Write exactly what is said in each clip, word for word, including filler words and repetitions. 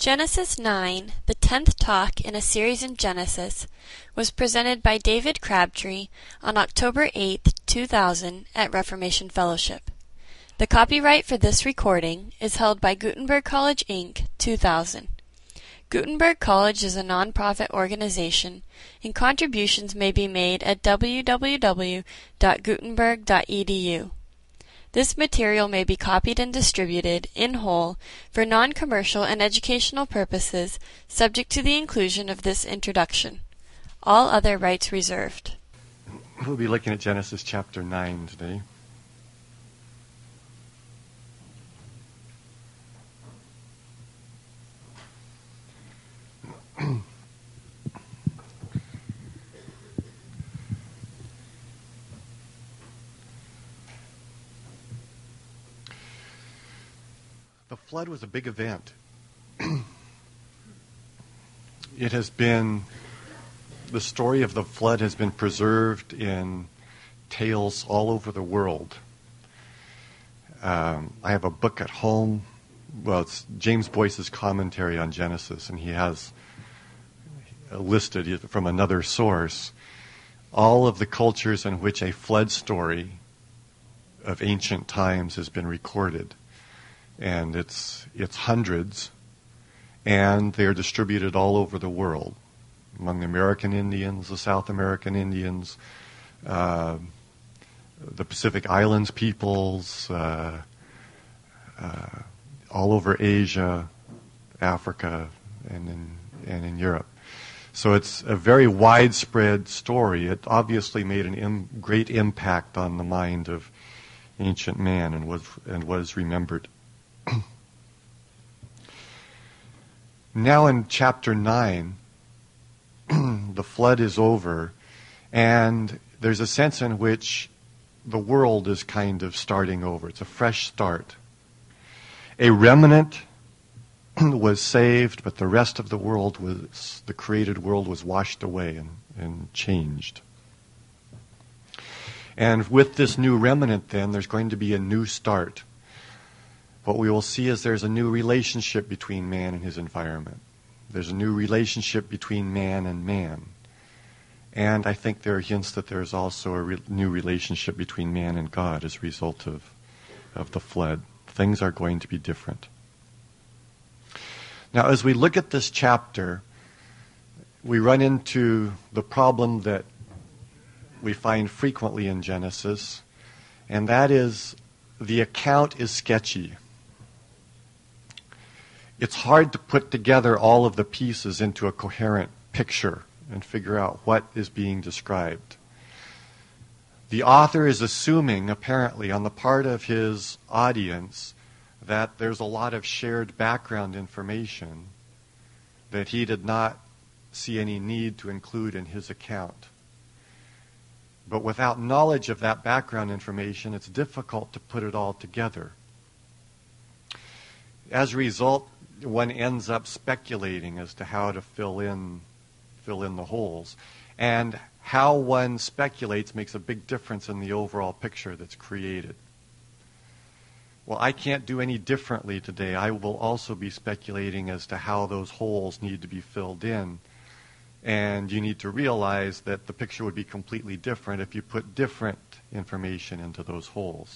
Genesis nine, the tenth talk in a series in Genesis, was presented by David Crabtree on October eighth, two thousand at Reformation Fellowship. The copyright for this recording is held by Gutenberg College, Incorporated, two thousand. Gutenberg College is a non-profit organization, and contributions may be made at w w w dot gutenberg dot e d u. This material may be copied and distributed, in whole, for non-commercial and educational purposes, subject to the inclusion of this introduction. All other rights reserved. We'll be looking at Genesis chapter nine today. The flood was a big event. It has been, the story of the flood has been preserved in tales all over the world. Um, I have a book at home. Well, it's James Boyce's commentary on Genesis, and he has listed from another source all of the cultures in which a flood story of ancient times has been recorded. And it's it's hundreds, and they're distributed all over the world, among the American Indians, the South American Indians, uh, the Pacific Islands peoples, uh, uh, all over Asia, Africa, and in and in Europe. So it's a very widespread story. It obviously made a Im- great impact on the mind of ancient man and was and was remembered. Now in chapter nine, the flood is over, and there's a sense in which the world is kind of starting over. It's a fresh start. A remnant was saved, but the rest of the world was, the created world was washed away and, and changed. And with this new remnant then, there's going to be a new start. What we will see is there's a new relationship between man and his environment. There's a new relationship between man and man. And I think there are hints that there's also a re- new relationship between man and God as a result of, of the flood. Things are going to be different. Now, as we look at this chapter, we run into the problem that we find frequently in Genesis, and that is the account is sketchy. It's hard to put together all of the pieces into a coherent picture and figure out what is being described. The author is assuming, apparently, on the part of his audience, that there's a lot of shared background information that he did not see any need to include in his account. But without knowledge of that background information, it's difficult to put it all together. As a result, one ends up speculating as to how to fill in fill in the holes. And how one speculates makes a big difference in the overall picture that's created. Well, I can't do any differently today. I will also be speculating as to how those holes need to be filled in. And you need to realize that the picture would be completely different if you put different information into those holes.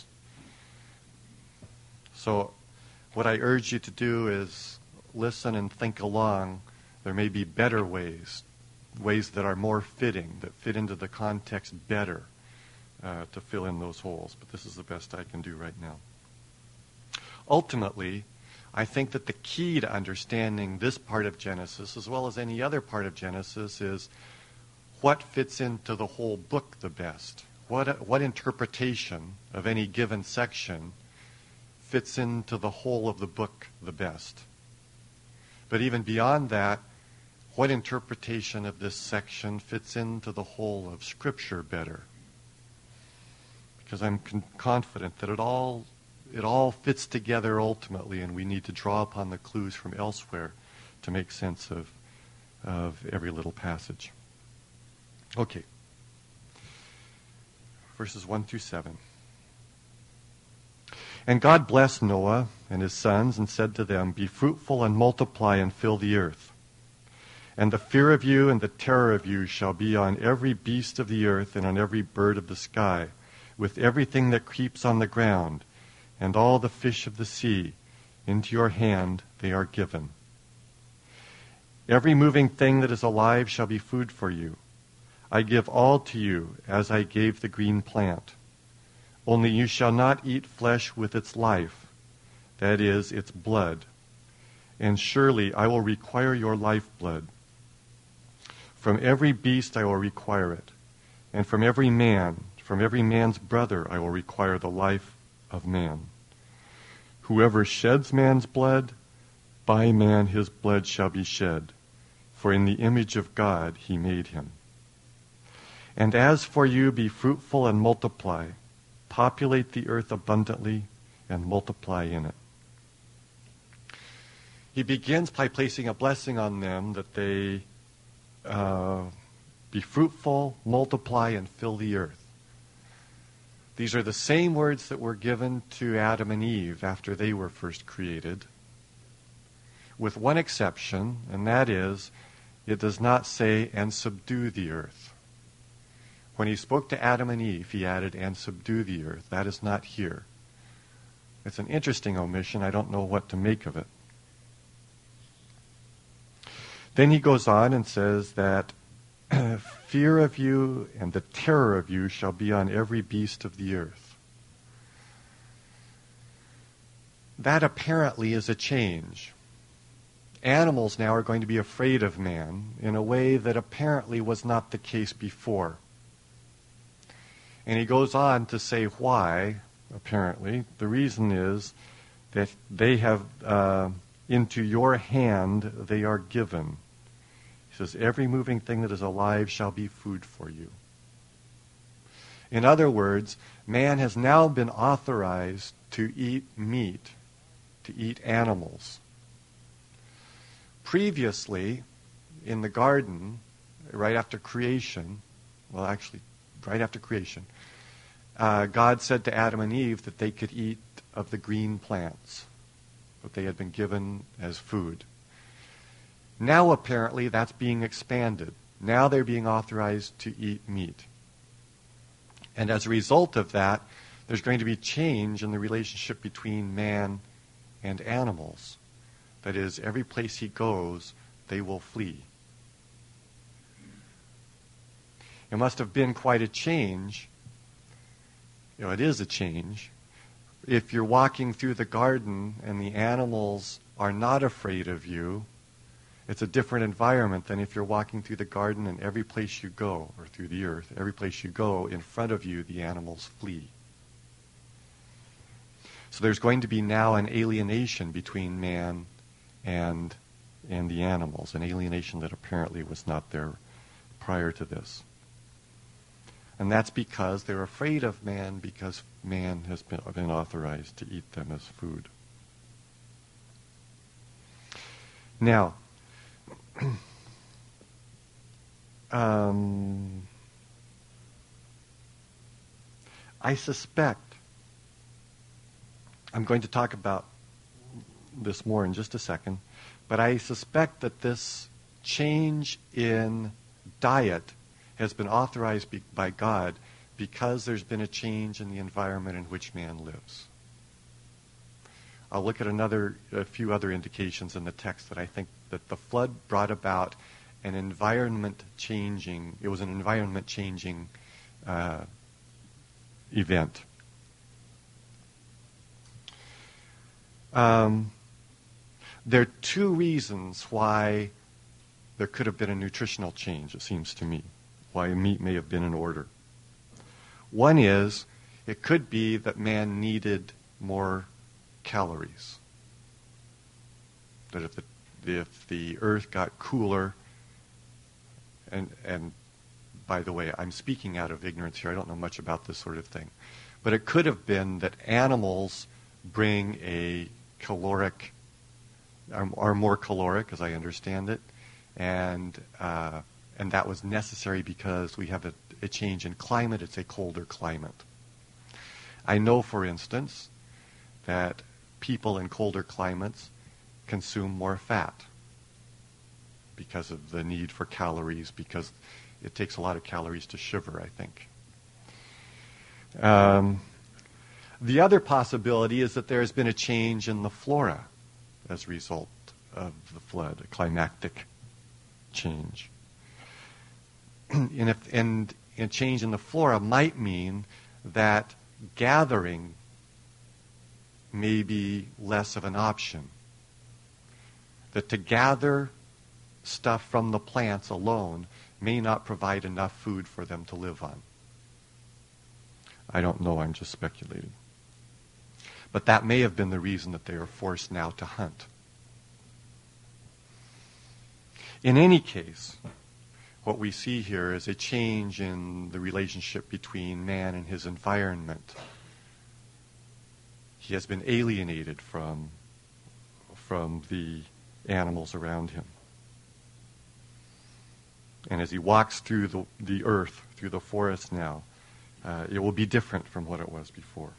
So what I urge you to do is listen and think along. There may be better ways, ways that are more fitting, that fit into the context better uh, to fill in those holes. But this is the best I can do right now. Ultimately, I think that the key to understanding this part of Genesis, as well as any other part of Genesis, is what fits into the whole book the best. What, what interpretation of any given section fits into the whole of the book the best. But even beyond that, what interpretation of this section fits into the whole of Scripture better? Because I'm con- confident that it all it all fits together ultimately, and we need to draw upon the clues from elsewhere to make sense of of every little passage. Okay. Verses one through seven. And God blessed Noah and his sons and said to them, "Be fruitful and multiply and fill the earth. And the fear of you and the terror of you shall be on every beast of the earth and on every bird of the sky, with everything that creeps on the ground, and all the fish of the sea. Into your hand they are given. Every moving thing that is alive shall be food for you. I give all to you as I gave the green plant. Only you shall not eat flesh with its life, that is, its blood. And surely I will require your lifeblood. From every beast I will require it, and from every man, from every man's brother I will require the life of man. Whoever sheds man's blood, by man his blood shall be shed, for in the image of God he made him. And as for you, be fruitful and multiply, populate the earth abundantly, and multiply in it." He begins by placing a blessing on them that they uh, be fruitful, multiply, and fill the earth. These are the same words that were given to Adam and Eve after they were first created, with one exception, and that is, it does not say, "and subdue the earth." When he spoke to Adam and Eve, he added, "and subdue the earth." That is not here. It's an interesting omission. I don't know what to make of it. Then he goes on and says that fear of you and the terror of you shall be on every beast of the earth. That apparently is a change. Animals now are going to be afraid of man in a way that apparently was not the case before. And he goes on to say why, apparently. The reason is that they have, uh, into your hand they are given. He says, every moving thing that is alive shall be food for you. In other words, man has now been authorized to eat meat, to eat animals. Previously, in the garden, right after creation, well actually, right after creation, uh, God said to Adam and Eve that they could eat of the green plants that they had been given as food. Now apparently that's being expanded. Now they're being authorized to eat meat. And as a result of that, there's going to be change in the relationship between man and animals. That is, every place he goes, they will flee. It must have been quite a change. You know, it is a change. If you're walking through the garden and the animals are not afraid of you, it's a different environment than if you're walking through the garden and every place you go, or through the earth, every place you go, in front of you, the animals flee. So there's going to be now an alienation between man and and the animals, an alienation that apparently was not there prior to this. And that's because they're afraid of man, because man has been, been authorized to eat them as food. Now, um, I suspect, I'm going to talk about this more in just a second, but I suspect that this change in diet has been authorized be, by God because there's been a change in the environment in which man lives. I'll look at another, a few other indications in the text that I think that the flood brought about an environment changing, it was an environment changing uh, event. Um, there are two reasons why there could have been a nutritional change, it seems to me, why meat may have been in order. One is, it could be that man needed more calories. That if the, if the earth got cooler, and, and by the way, I'm speaking out of ignorance here, I don't know much about this sort of thing, but it could have been that animals bring a caloric, are, are more caloric, as I understand it, and uh, and that was necessary because we have a, a change in climate. It's a colder climate. I know, for instance, that people in colder climates consume more fat because of the need for calories, because it takes a lot of calories to shiver, I think. Um, the other possibility is that there has been a change in the flora as a result of the flood, a climactic change. and, if, and a change in the flora might mean that gathering may be less of an option. That to gather stuff from the plants alone may not provide enough food for them to live on. I don't know, I'm just speculating. But that may have been the reason that they are forced now to hunt. In any case, what we see here is a change in the relationship between man and his environment. He has been alienated from, from the animals around him. And as he walks through the, the earth, through the forest now, uh, it will be different from what it was before.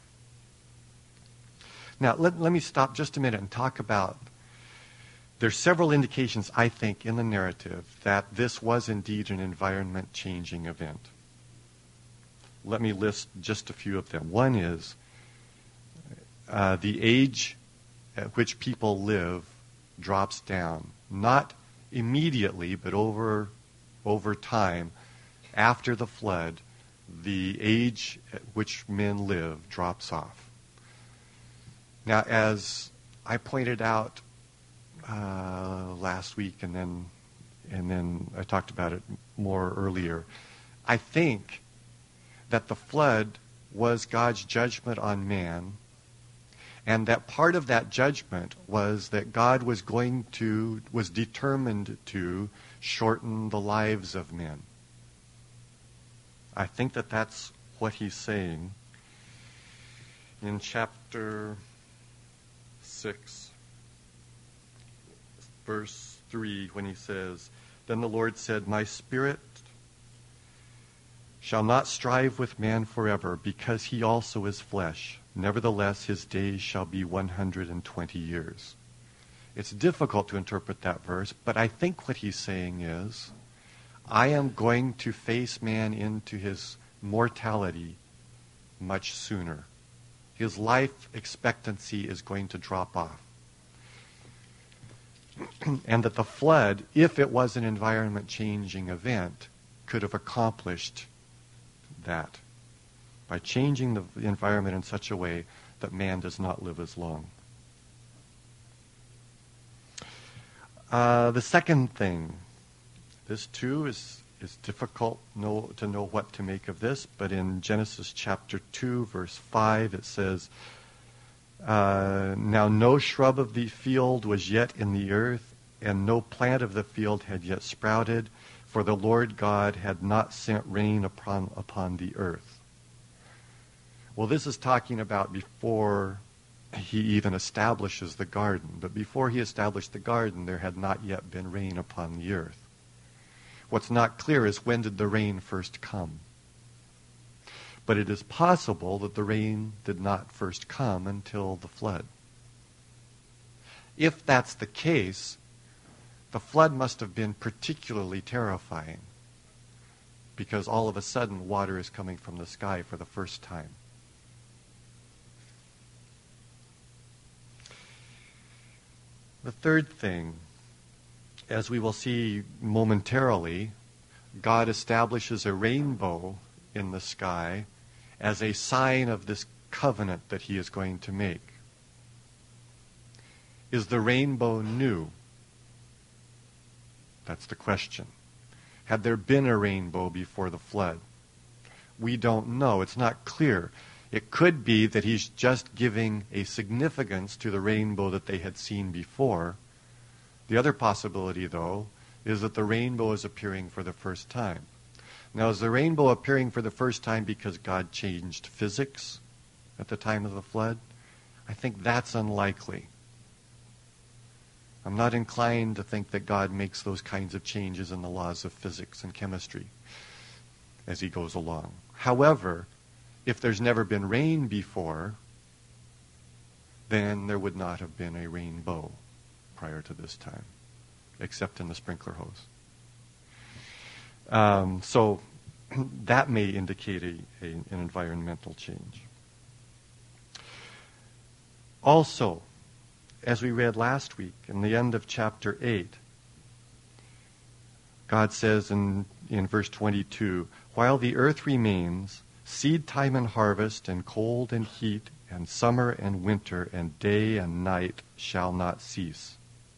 Now, let, let me stop just a minute and talk about, there's several indications, I think, in the narrative that this was indeed an environment-changing event. Let me list just a few of them. One is uh, the age at which people live drops down, not immediately, but over over time. After the flood, the age at which men live drops off. Now, as I pointed out uh, last week, and then and then I talked about it more earlier, I think that the flood was God's judgment on man, and that part of that judgment was that God was going to, was determined to shorten the lives of men. I think that that's what he's saying in chapter six, verse three, when he says, "Then the Lord said, my spirit shall not strive with man forever, because he also is flesh. Nevertheless, his days shall be one hundred twenty years. It's difficult to interpret that verse, but I think what he's saying is, I am going to face man into his mortality much sooner. His life expectancy is going to drop off. And that the flood, if it was an environment-changing event, could have accomplished that by changing the environment in such a way that man does not live as long. Uh, the second thing, this too is, is difficult know, to know what to make of this, but in Genesis chapter two, verse five, it says, uh, now no shrub of the field was yet in the earth, and no plant of the field had yet sprouted, for the Lord God had not sent rain upon, upon the earth. Well, this is talking about before he even establishes the garden. But before he established the garden, there had not yet been rain upon the earth. What's not clear is when did the rain first come. But it is possible that the rain did not first come until the flood. If that's the case, the flood must have been particularly terrifying, because all of a sudden water is coming from the sky for the first time. The third thing, as we will see momentarily, God establishes a rainbow in the sky as a sign of this covenant that he is going to make. Is the rainbow new? That's the question. Had there been a rainbow before the flood? We don't know. It's not clear. It could be that he's just giving a significance to the rainbow that they had seen before. The other possibility, though, is that the rainbow is appearing for the first time. Now, is the rainbow appearing for the first time because God changed physics at the time of the flood? I think that's unlikely. I'm not inclined to think that God makes those kinds of changes in the laws of physics and chemistry as he goes along. However, if there's never been rain before, then there would not have been a rainbow prior to this time, except in the sprinkler hose. Um, so that may indicate a, a, an environmental change. Also, as we read last week, in the end of chapter eight, God says in, in verse twenty-two, while the earth remains, seed time and harvest, and cold and heat, and summer and winter, and day and night shall not cease.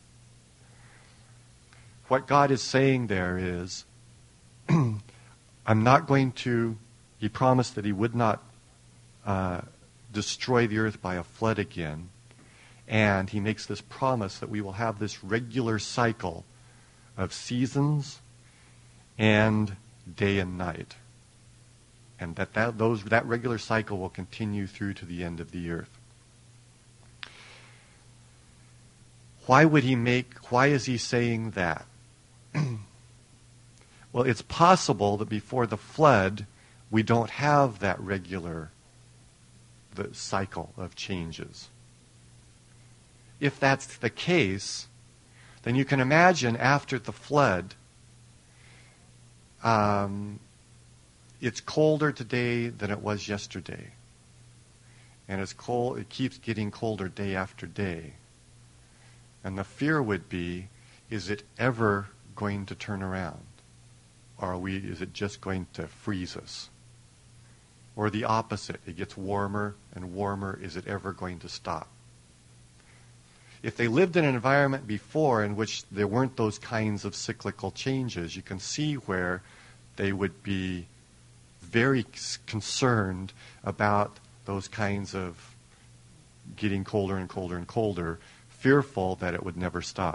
What God is saying there is, I'm not going to, he promised that he would not uh, destroy the earth by a flood again. And he makes this promise that we will have this regular cycle of seasons and day and night. And that, that, those, that regular cycle will continue through to the end of the earth. Why would he make, why is he saying that? Well, it's possible that before the flood, we don't have that regular the cycle of changes. If that's the case, then you can imagine after the flood, um, it's colder today than it was yesterday. And it's cold, it keeps getting colder day after day. And the fear would be, is it ever going to turn around? Or are we, is it just going to freeze us? Or the opposite, it gets warmer and warmer, is it ever going to stop? If they lived in an environment before in which there weren't those kinds of cyclical changes, you can see where they would be very concerned about those kinds of getting colder and colder and colder, fearful that it would never stop.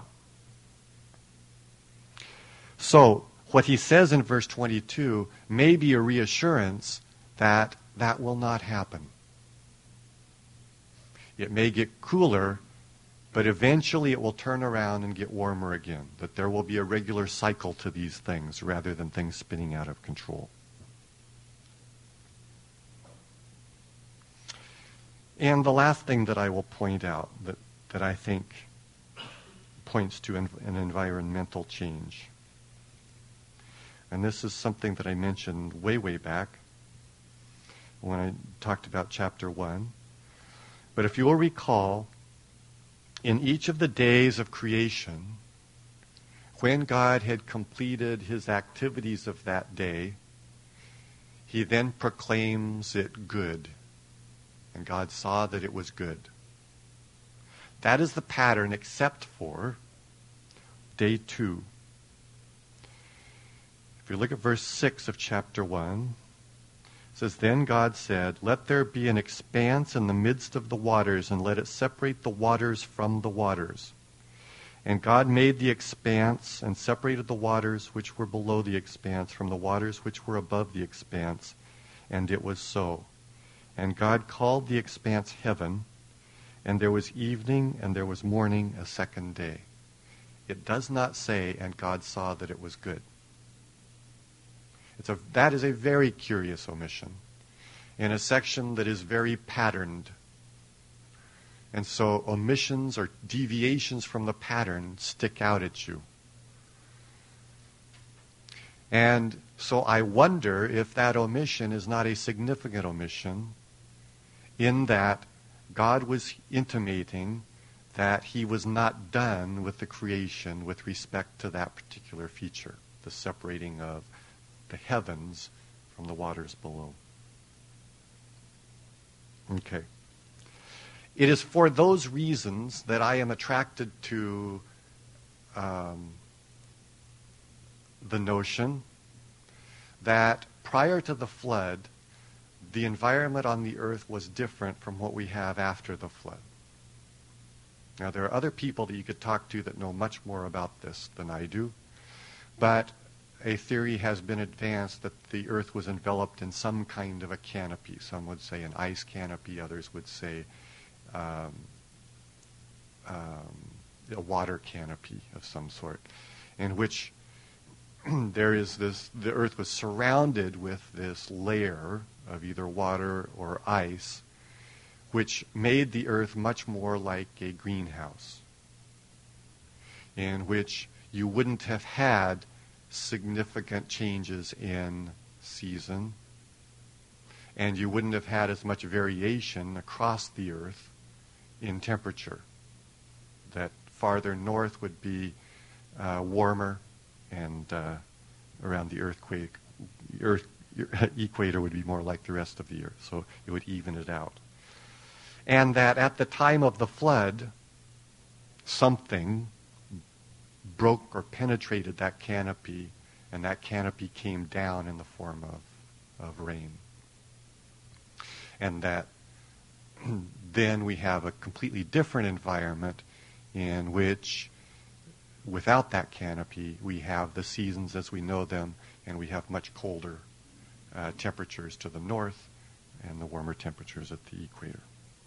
So, what he says in verse twenty-two may be a reassurance that that will not happen. It may get cooler, but eventually it will turn around and get warmer again. That there will be a regular cycle to these things rather than things spinning out of control. And the last thing that I will point out that, that I think points to an, an environmental change. And this is something that I mentioned way, way back when I talked about chapter one. But if you will recall, in each of the days of creation, when God had completed his activities of that day, he then proclaims it good. And God saw that it was good. That is the pattern except for day two. If you look at verse six of chapter one, it says, Then God said, Let there be an expanse in the midst of the waters, and let it separate the waters from the waters. And God made the expanse, and separated the waters which were below the expanse from the waters which were above the expanse. And it was so. And God called the expanse heaven, and there was evening, and there was morning a second day. It does not say, and God saw that it was good. It's a, that is a very curious omission in a section that is very patterned. And so omissions or deviations from the pattern stick out at you. And so I wonder if that omission is not a significant omission in that God was intimating that he was not done with the creation with respect to that particular feature, the separating of the heavens from the waters below. Okay. It is for those reasons that I am attracted to um, the notion that prior to the flood, the environment on the earth was different from what we have after the flood. Now, there are other people that you could talk to that know much more about this than I do, but a theory has been advanced that the earth was enveloped in some kind of a canopy. Some would say an ice canopy, others would say um, um, a water canopy of some sort, in which there is this, the earth was surrounded with this layer of either water or ice, which made the earth much more like a greenhouse, in which you wouldn't have had significant changes in season, and you wouldn't have had as much variation across the earth in temperature. That farther north would be uh, warmer, and uh, around the earthquake, earth, equator would be more like the rest of the earth, so it would even it out. And that at the time of the flood, something broke or penetrated that canopy, and that canopy came down in the form of, of rain. And that then we have a completely different environment in which, without that canopy, we have the seasons as we know them, and we have much colder uh, temperatures to the north and the warmer temperatures at the equator.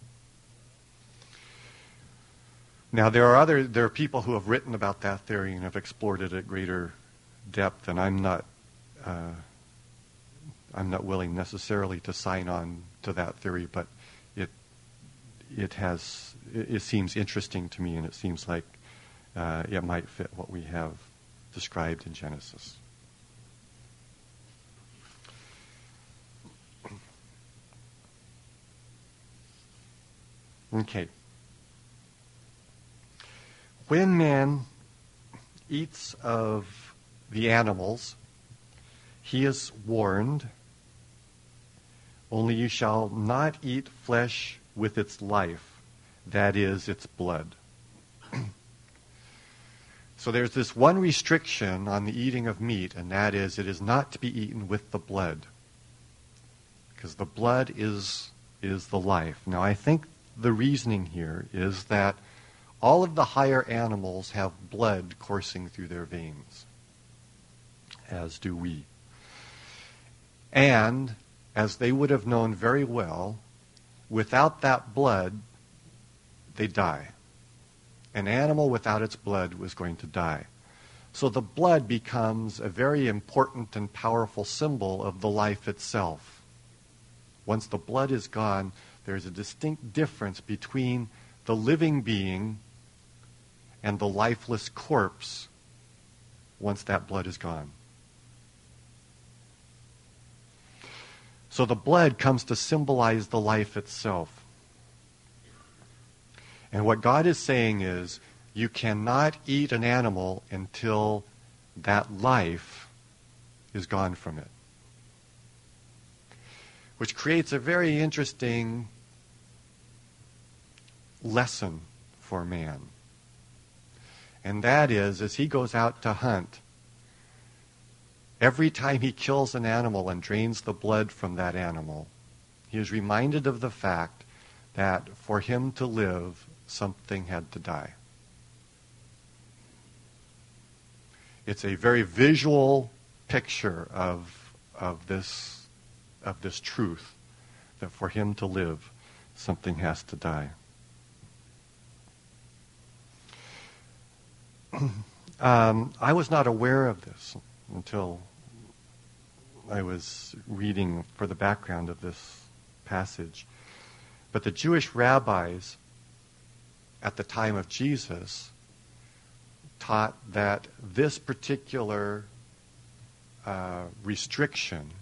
Now, there are other there are people who have written about that theory and have explored it at greater depth, and I'm not uh, I'm not willing necessarily to sign on to that theory, but it it has it, it seems interesting to me, and it seems like uh, it might fit what we have described in Genesis. Okay. When man eats of the animals, he is warned, only you shall not eat flesh with its life, that is, its blood. So there's this one restriction on the eating of meat, and that is it is not to be eaten with the blood, because the blood is, is the life. Now, I think the reasoning here is that all of the higher animals have blood coursing through their veins, as do we. And, as they would have known very well, without that blood, they die. An animal without its blood was going to die. So the blood becomes a very important and powerful symbol of the life itself. Once the blood is gone, there's a distinct difference between the living being and the lifeless corpse once that blood is gone. So the blood comes to symbolize the life itself. And what God is saying is, you cannot eat an animal until that life is gone from it. Which creates a very interesting lesson for man. And that is, as he goes out to hunt, every time he kills an animal and drains the blood from that animal, he is reminded of the fact that for him to live, something had to die. It's a very visual picture of, of this, of this truth, that for him to live, something has to die. Um, I was not aware of this until I was reading for the background of this passage. But the Jewish rabbis at the time of Jesus taught that this particular uh, restriction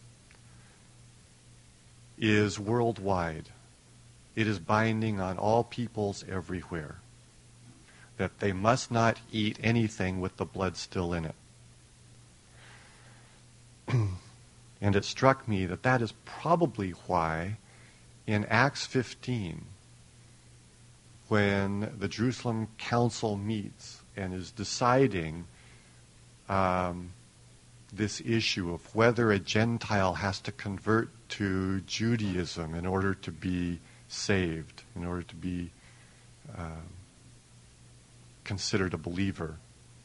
is worldwide. It is binding on all peoples everywhere, that they must not eat anything with the blood still in it. And it struck me that that is probably why in Acts fifteen, when the Jerusalem Council meets and is deciding um, this issue of whether a Gentile has to convert to Judaism in order to be saved, in order to be uh, considered a believer.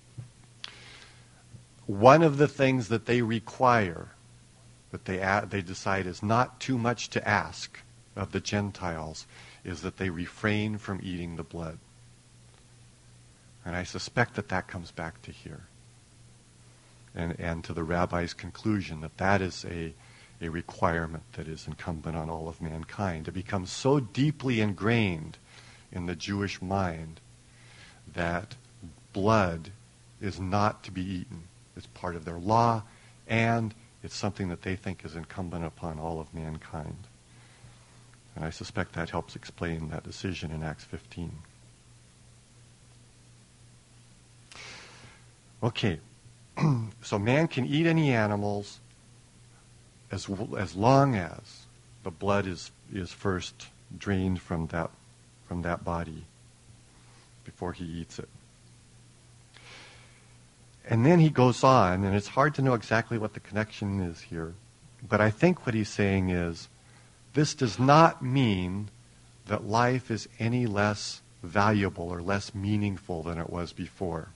One of the things that they require, that they add, they decide is not too much to ask of the Gentiles, is that they refrain from eating the blood. And I suspect that that comes back to here. And, and to the rabbi's conclusion that that is a, a requirement that is incumbent on all of mankind. It becomes so deeply ingrained in the Jewish mind that blood is not to be eaten. It's part of their law, and it's something that they think is incumbent upon all of mankind. And I suspect that helps explain that decision in Acts fifteen. Okay, so man can eat any animals as as long as the blood is is first drained from that from that body before he eats it. And then he goes on, and it's hard to know exactly what the connection is here, but I think what he's saying is, this does not mean that life is any less valuable or less meaningful than it was before.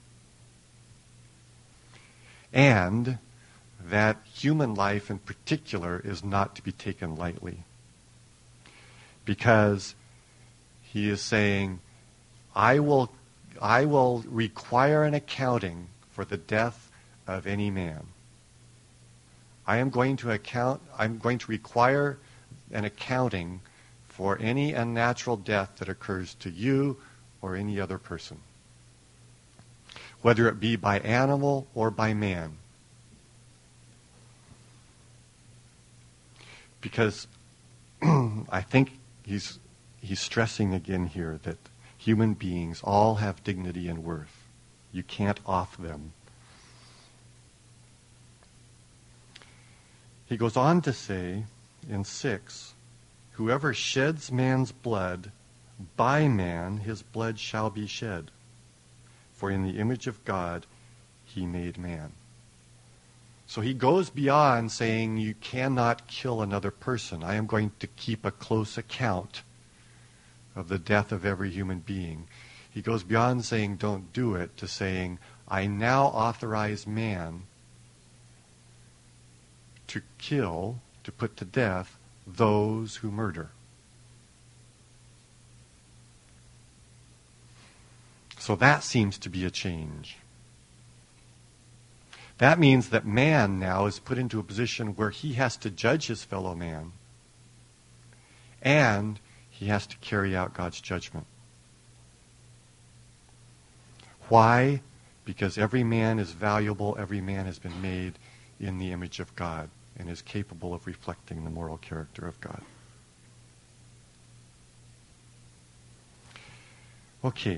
And that human life in particular is not to be taken lightly. Because he is saying, I will, I will require an accounting for the death of any man. I am going to account, I'm going to require an accounting for any unnatural death that occurs to you or any other person, whether it be by animal or by man. Because I think he's he's stressing again here that human beings all have dignity and worth. You can't off them. He goes on to say in six, whoever sheds man's blood, by man his blood shall be shed. For in the image of God he made man. So he goes beyond saying you cannot kill another person. I am going to keep a close account of the death of every human being. He goes beyond saying don't do it to saying I now authorize man to kill, to put to death, those who murder. So that seems to be a change. That means that man now is put into a position where he has to judge his fellow man, and he has to carry out God's judgment. Why? Because every man is valuable, every man has been made in the image of God and is capable of reflecting the moral character of God. Okay.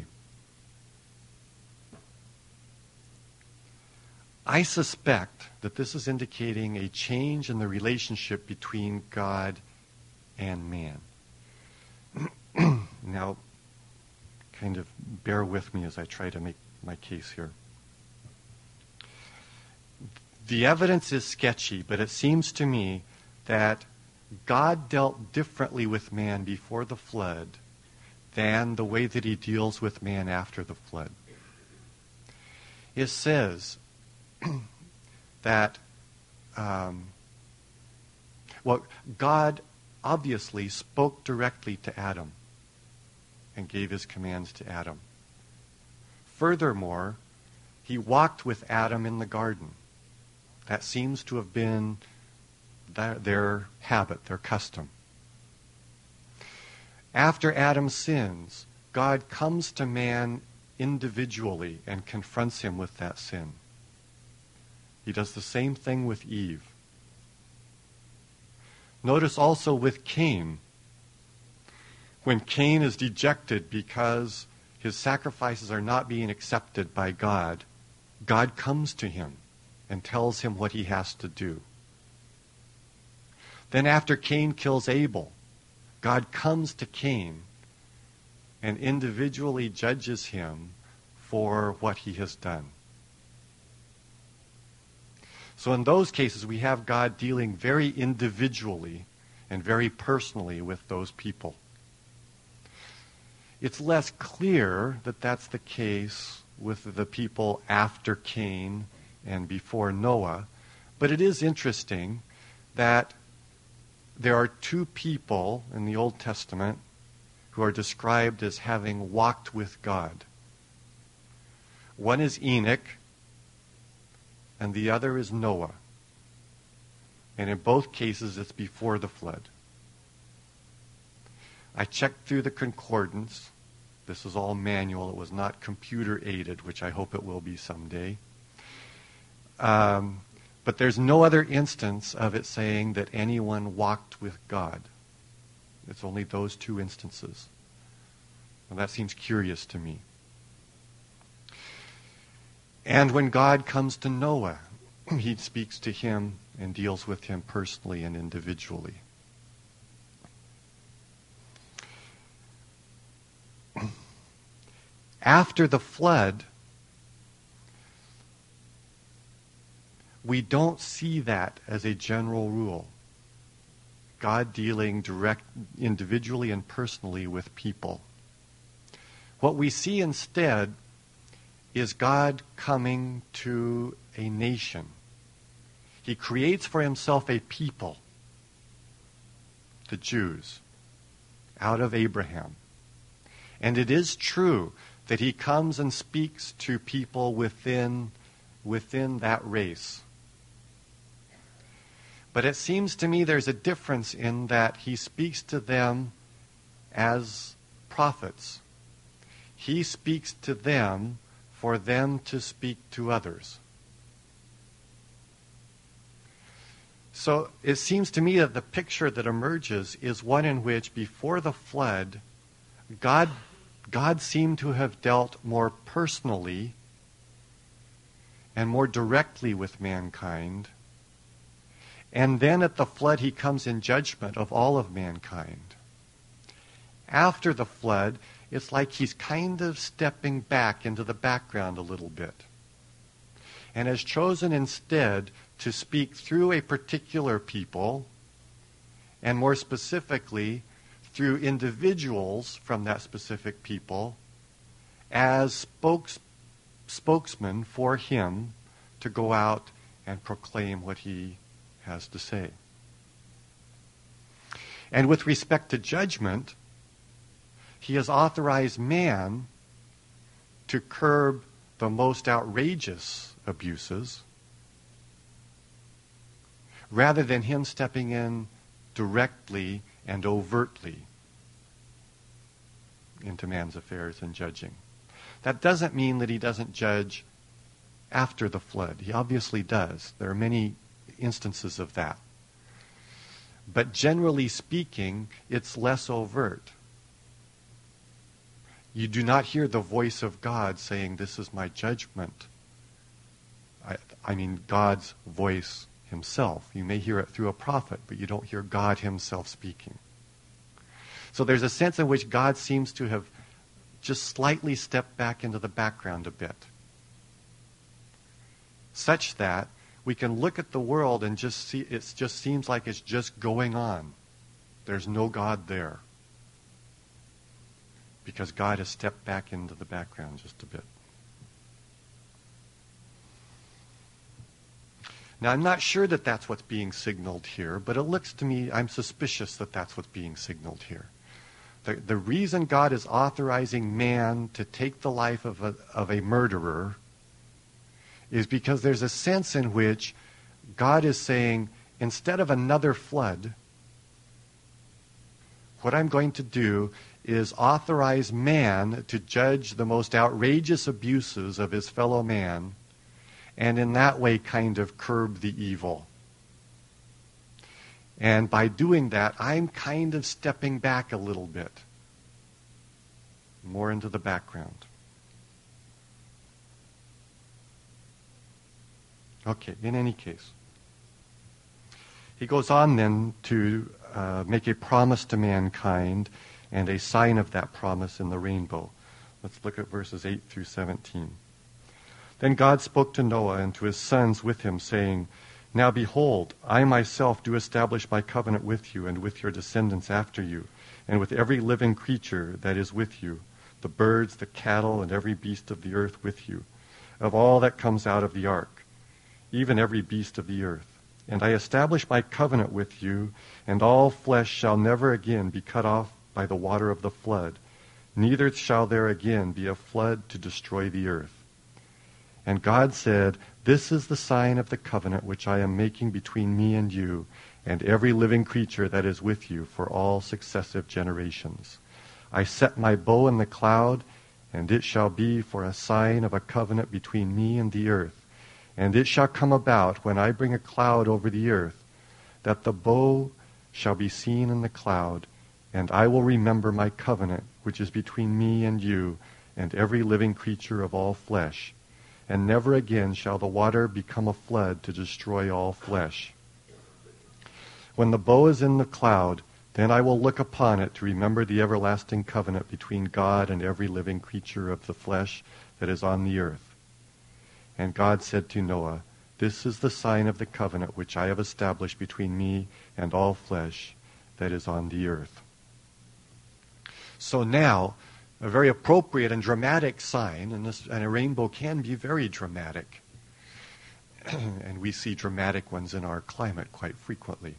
I suspect that this is indicating a change in the relationship between God and man. Now, kind of bear with me as I try to make my case here. The evidence is sketchy, but it seems to me that God dealt differently with man before the flood than the way that he deals with man after the flood. It says that, um, well, God obviously spoke directly to Adam and gave his commands to Adam. Furthermore, he walked with Adam in the garden. That seems to have been their, their habit, their custom. After Adam sins, God comes to man individually and confronts him with that sin. He does the same thing with Eve. Notice also with Cain. When Cain is dejected because his sacrifices are not being accepted by God, God comes to him and tells him what he has to do. Then after Cain kills Abel, God comes to Cain and individually judges him for what he has done. So in those cases, we have God dealing very individually and very personally with those people. It's less clear that that's the case with the people after Cain and before Noah, but it is interesting that there are two people in the Old Testament who are described as having walked with God. One is Enoch, and the other is Noah. And in both cases, it's before the flood. I checked through the concordance. This is all manual. It was not computer-aided, which I hope it will be someday. Um, but there's no other instance of it saying that anyone walked with God. It's only those two instances. And that seems curious to me. And when God comes to Noah, he speaks to him and deals with him personally and individually. After the flood, we don't see that as a general rule. God dealing direct, individually and personally with people. What we see instead is God coming to a nation. He creates for himself a people, the Jews, out of Abraham. And it is true that he comes and speaks to people within, within that race. But it seems to me there's a difference in that he speaks to them as prophets. He speaks to them for them to speak to others. So it seems to me that the picture that emerges is one in which before the flood, God, God seemed to have dealt more personally and more directly with mankind. And then at the flood, he comes in judgment of all of mankind. After the flood, it's like he's kind of stepping back into the background a little bit, and has chosen instead to speak through a particular people, and more specifically, through individuals from that specific people, as spokes, spokesmen for him to go out and proclaim what he has to say. And with respect to judgment, he has authorized man to curb the most outrageous abuses, rather than him stepping in directly and overtly into man's affairs and judging. That doesn't mean that he doesn't judge after the flood. He obviously does. There are many instances of that. But generally speaking, it's less overt. You do not hear the voice of God saying, "This is my judgment." I, I mean God's voice himself. You may hear it through a prophet, but you don't hear God himself speaking. So there's a sense in which God seems to have just slightly stepped back into the background a bit, such that we can look at the world and just see, it just seems like it's just going on. There's no God there, because God has stepped back into the background just a bit. Now, I'm not sure that that's what's being signaled here, but it looks to me, I'm suspicious that that's what's being signaled here. The, the reason God is authorizing man to take the life of a, of a murderer is because there's a sense in which God is saying, instead of another flood, what I'm going to do is authorize man to judge the most outrageous abuses of his fellow man, and in that way kind of curb the evil. And by doing that, I'm kind of stepping back a little bit, more into the background. Okay, in any case. He goes on then to uh, make a promise to mankind and a sign of that promise in the rainbow. Let's look at verses eight through seventeen. Then God spoke to Noah and to his sons with him, saying, "Now behold, I myself do establish my covenant with you and with your descendants after you, and with every living creature that is with you, the birds, the cattle, and every beast of the earth with you, of all that comes out of the ark, even every beast of the earth. And I establish my covenant with you, and all flesh shall never again be cut off by the water of the flood, neither shall there again be a flood to destroy the earth. And God said, This is the sign of the covenant which I am making between me and you and every living creature that is with you for all successive generations. I set my bow in the cloud, and it shall be for a sign of a covenant between me and the earth. And it shall come about, when I bring a cloud over the earth, that the bow shall be seen in the cloud, and I will remember my covenant, which is between me and you, and every living creature of all flesh. And never again shall the water become a flood to destroy all flesh. When the bow is in the cloud, then I will look upon it to remember the everlasting covenant between God and every living creature of the flesh that is on the earth. And God said to Noah, This is the sign of the covenant which I have established between me and all flesh that is on the earth. So now, a very appropriate and dramatic sign, and, this, and a rainbow can be very dramatic. And we see dramatic ones in our climate quite frequently.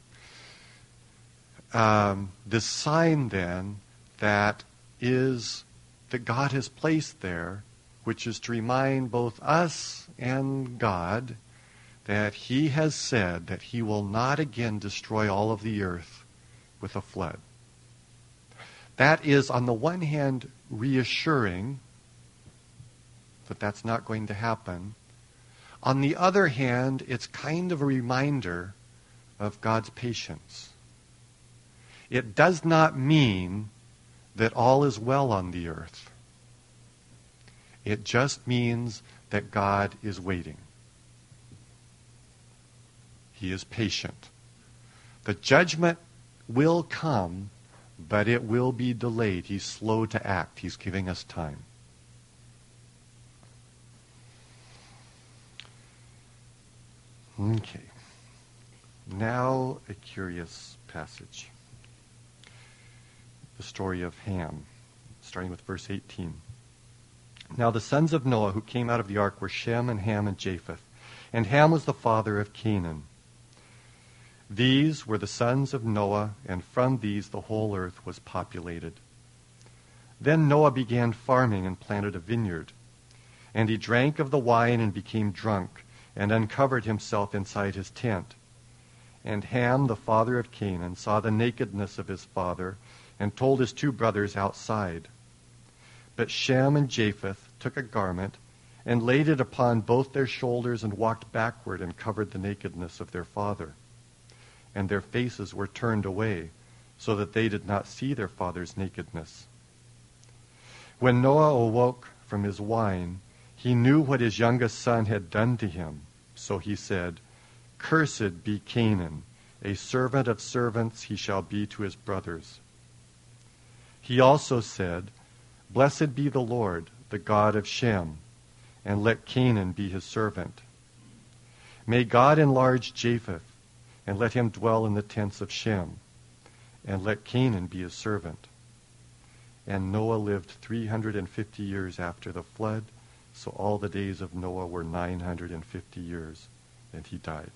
Um, this sign then that is that God has placed there, which is to remind both us and God that he has said that he will not again destroy all of the earth with a flood. That is, on the one hand, reassuring that that's not going to happen. On the other hand, it's kind of a reminder of God's patience. It does not mean that all is well on the earth. It just means that God is waiting. He is patient. The judgment will come, but it will be delayed. He's slow to act. He's giving us time. Okay. Now a curious passage. The story of Ham, starting with verse eighteen. Now the sons of Noah who came out of the ark were Shem and Ham and Japheth. And Ham was the father of Canaan. These were the sons of Noah, and from these the whole earth was populated. Then Noah began farming and planted a vineyard. And he drank of the wine and became drunk, and uncovered himself inside his tent. And Ham, the father of Canaan, saw the nakedness of his father, and told his two brothers outside. But Shem and Japheth took a garment, and laid it upon both their shoulders, and walked backward, and covered the nakedness of their father. And their faces were turned away, so that they did not see their father's nakedness. When Noah awoke from his wine, he knew what his youngest son had done to him. So he said, Cursed be Canaan, a servant of servants he shall be to his brothers. He also said, Blessed be the Lord, the God of Shem, and let Canaan be his servant. May God enlarge Japheth, and let him dwell in the tents of Shem, and let Canaan be his servant. And Noah lived three hundred and fifty years after the flood, so all the days of Noah were nine hundred and fifty years, and he died.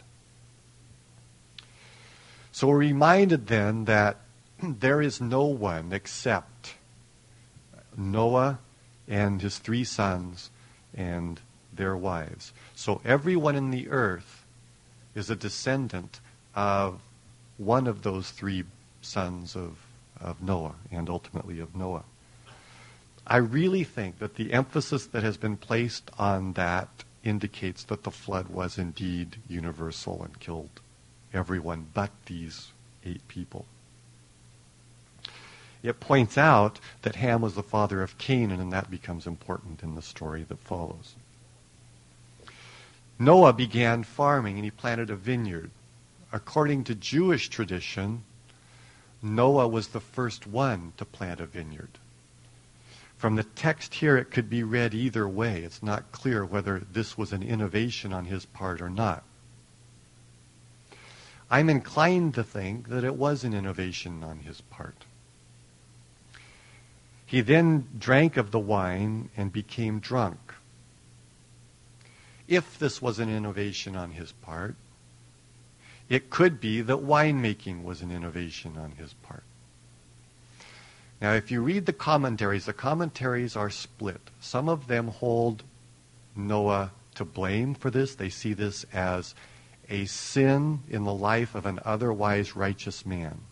So we're reminded then that there is no one except Noah and his three sons and their wives. So everyone in the earth is a descendant of one of those three sons of, of Noah, and ultimately of Noah. I really think that the emphasis that has been placed on that indicates that the flood was indeed universal and killed everyone but these eight people. It points out that Ham was the father of Canaan, and that becomes important in the story that follows. Noah began farming, and he planted a vineyard. According to Jewish tradition, Noah was the first one to plant a vineyard. From the text here, it could be read either way. It's not clear whether this was an innovation on his part or not. I'm inclined to think that it was an innovation on his part. He then drank of the wine and became drunk. If this was an innovation on his part, it could be that winemaking was an innovation on his part. Now, if you read the commentaries, the commentaries are split. Some of them hold Noah to blame for this. They see this as a sin in the life of an otherwise righteous man.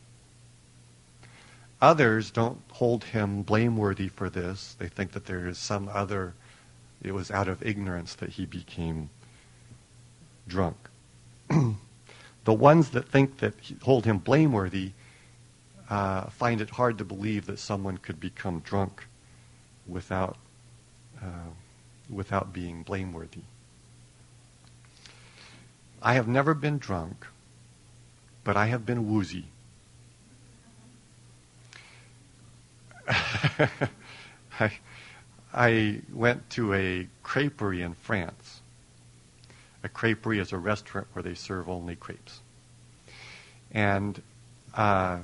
Others don't hold him blameworthy for this. They think that there is some other, it was out of ignorance that he became drunk. The ones that think that he, hold him blameworthy uh, find it hard to believe that someone could become drunk without uh, without being blameworthy. I have never been drunk, but I have been woozy. I, I went to a creperie in France. A creperie is a restaurant where they serve only crepes. And uh,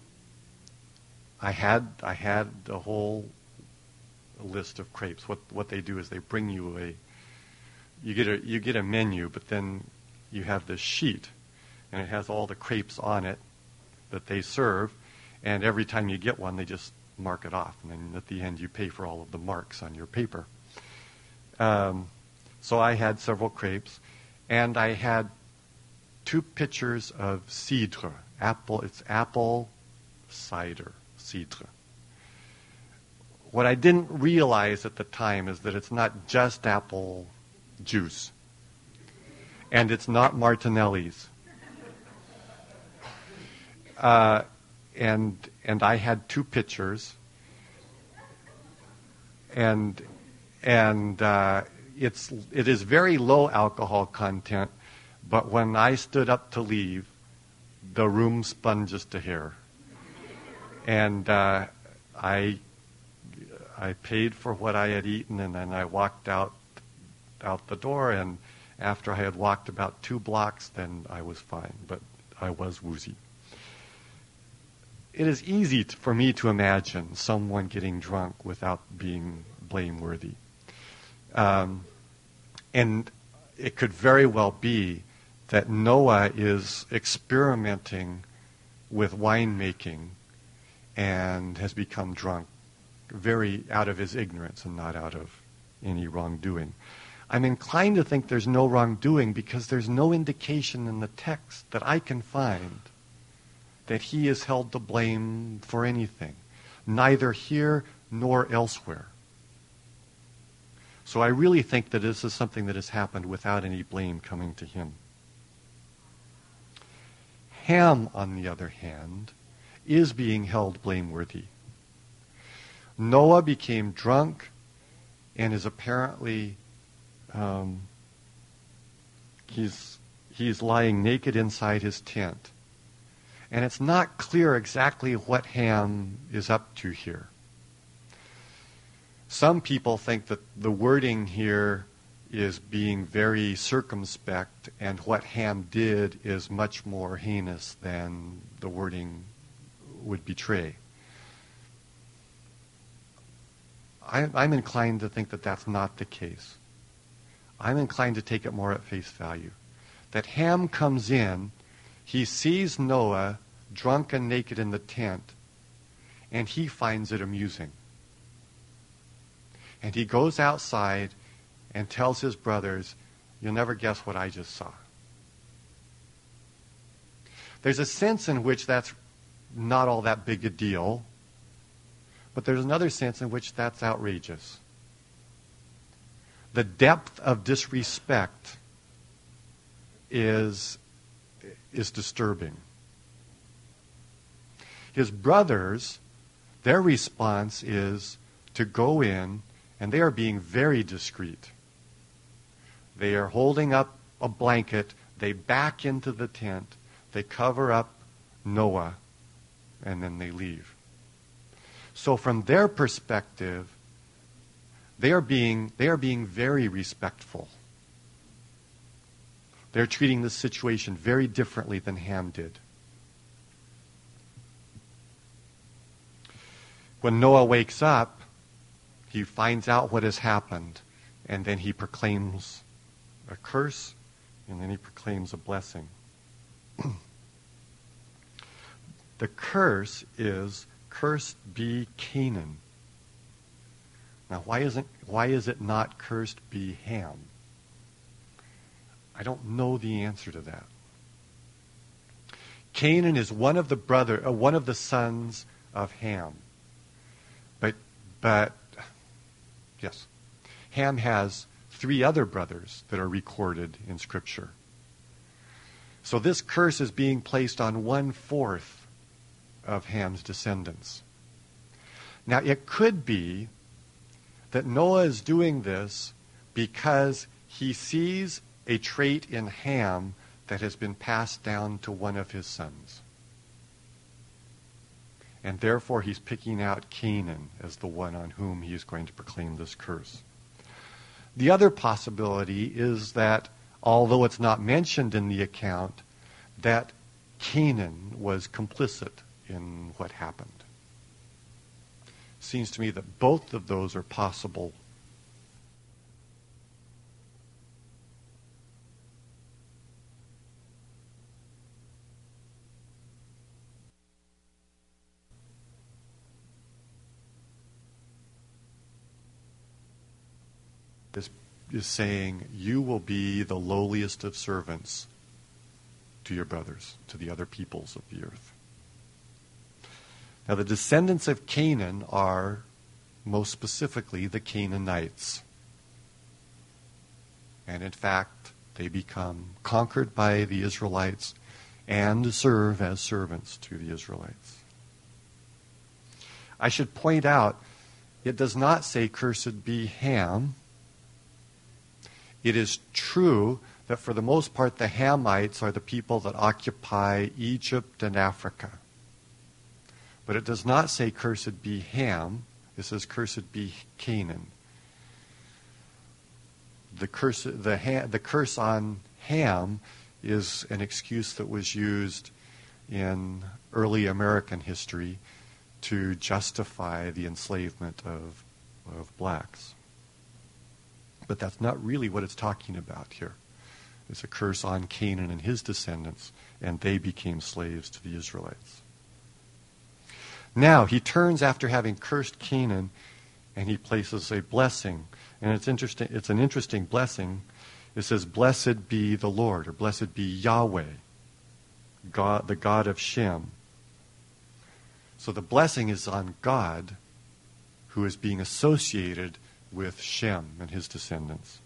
I had I had a whole list of crepes. What what they do is they bring you a you get a you get a menu, but then you have this sheet, and it has all the crepes on it that they serve, and every time you get one, they just mark it off, and then at the end you pay for all of the marks on your paper. Um, so I had several crepes, and I had two pitchers of cidre, apple. It's apple cider, cidre. What I didn't realize at the time is that it's not just apple juice, and it's not Martinelli's. Uh, and and I had two pitchers, and and uh, it's it is very low alcohol content, but when I stood up to leave, the room spun just a hair, and uh, I I paid for what I had eaten, and then I walked out out the door, and after I had walked about two blocks, then I was fine, but I was woozy. It is easy to, for me to imagine someone getting drunk without being blameworthy. Um, and it could very well be that Noah is experimenting with winemaking and has become drunk very out of his ignorance and not out of any wrongdoing. I'm inclined to think there's no wrongdoing because there's no indication in the text that I can find that he is held to blame for anything, neither here nor elsewhere. So I really think that this is something that has happened without any blame coming to him. Ham, on the other hand, is being held blameworthy. Noah became drunk and is apparently um, he's he's lying naked inside his tent. And it's not clear exactly what Ham is up to here. Some people think that the wording here is being very circumspect, and what Ham did is much more heinous than the wording would betray. I, I'm inclined to think that that's not the case. I'm inclined to take it more at face value. That Ham comes in, he sees Noah drunk and naked in the tent, and he finds it amusing. And he goes outside and tells his brothers, "You'll never guess what I just saw." There's a sense in which that's not all that big a deal, but there's another sense in which that's outrageous. The depth of disrespect is, is disturbing. His brothers, their response is to go in, and they are being very discreet. They are holding up a blanket, they back into the tent, they cover up Noah, and then they leave. So from their perspective, they are being they are being very respectful. They're treating the situation very differently than Ham did. When Noah wakes up, he finds out what has happened, and then he proclaims a curse, and then he proclaims a blessing. The curse is, "Cursed be Canaan." Now, why isn't why is it not "Cursed be Ham"? I don't know the answer to that. Canaan is one of the brother, uh, one of the sons of Ham. But, but, yes, Ham has three other brothers that are recorded in Scripture. So this curse is being placed on one-fourth of Ham's descendants. Now, it could be that Noah is doing this because he sees a trait in Ham that has been passed down to one of his sons. And therefore he's picking out Canaan as the one on whom he is going to proclaim this curse. The other possibility is that, although it's not mentioned in the account, that Canaan was complicit in what happened. Seems to me that both of those are possible. This is saying, you will be the lowliest of servants to your brothers, to the other peoples of the earth. Now, the descendants of Canaan are, most specifically, the Canaanites. And in fact, they become conquered by the Israelites and serve as servants to the Israelites. I should point out, it does not say, cursed be Ham. It is true that for the most part the Hamites are the people that occupy Egypt and Africa. But it does not say cursed be Ham. It says cursed be Canaan. The curse, the, ha, the curse on Ham is an excuse that was used in early American history to justify the enslavement of, of blacks. But that's not really what it's talking about here. It's a curse on Canaan and his descendants, and they became slaves to the Israelites. Now, he turns after having cursed Canaan, and he places a blessing. And it's interesting. It's an interesting blessing. It says, blessed be the Lord, or blessed be Yahweh, God, the God of Shem. So the blessing is on God, who is being associated with Shem and his descendants.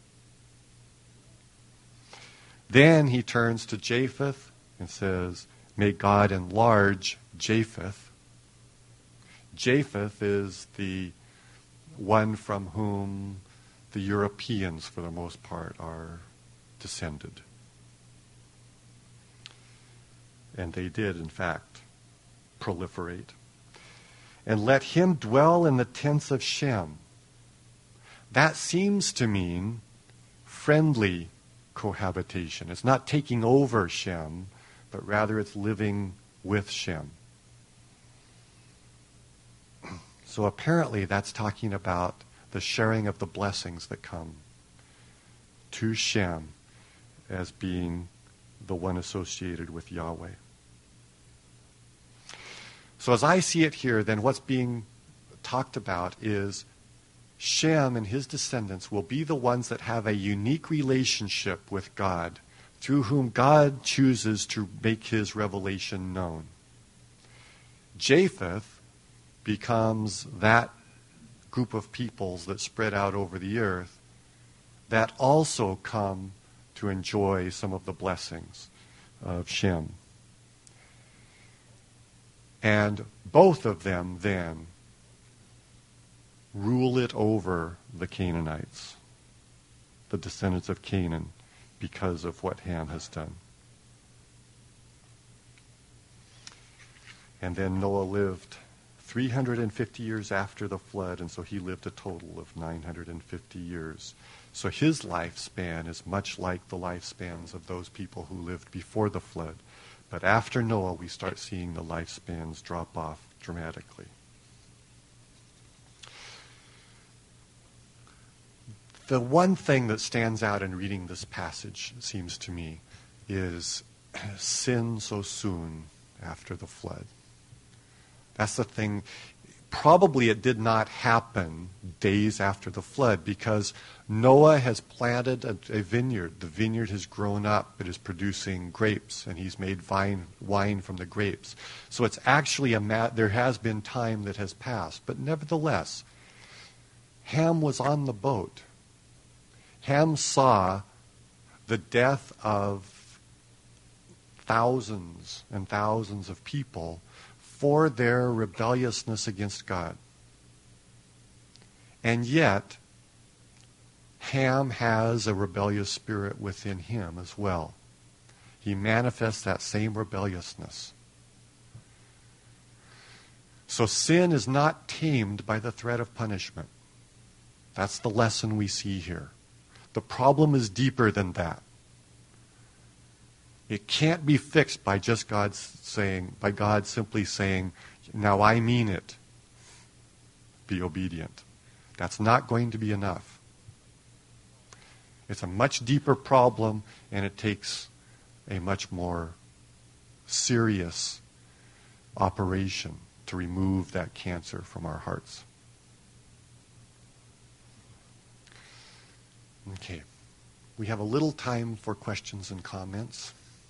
Then he turns to Japheth and says, may God enlarge Japheth. Japheth is the one from whom the Europeans, for the most part, are descended. And they did, in fact, proliferate. And let him dwell in the tents of Shem. That seems to mean friendly cohabitation. It's not taking over Shem, but rather it's living with Shem. So apparently that's talking about the sharing of the blessings that come to Shem as being the one associated with Yahweh. So as I see it here, then what's being talked about is Shem and his descendants will be the ones that have a unique relationship with God, through whom God chooses to make his revelation known. Japheth becomes that group of peoples that spread out over the earth that also come to enjoy some of the blessings of Shem. And both of them then rule it over the Canaanites, the descendants of Canaan, because of what Ham has done. And then Noah lived three hundred fifty years after the flood, and so he lived a total of nine hundred fifty years. So his lifespan is much like the lifespans of those people who lived before the flood. But after Noah, we start seeing the lifespans drop off dramatically. The one thing that stands out in reading this passage, it seems to me, is sin so soon after the flood. That's the thing. probably it did not happen days after the flood, because Noah has planted a, a vineyard. The vineyard has grown up. It is producing grapes, and he's made vine, wine from the grapes. So it's actually a ma- there has been time that has passed. But nevertheless, Ham was on the boat. Ham saw the death of thousands and thousands of people for their rebelliousness against God. And yet, Ham has a rebellious spirit within him as well. He manifests that same rebelliousness. So sin is not tamed by the threat of punishment. That's the lesson we see here. The problem is deeper than that. It can't be fixed by just God saying, by God simply saying, now I mean it. Be obedient. That's not going to be enough. It's a much deeper problem, and it takes a much more serious operation to remove that cancer from our hearts. Okay. We have a little time for questions and comments.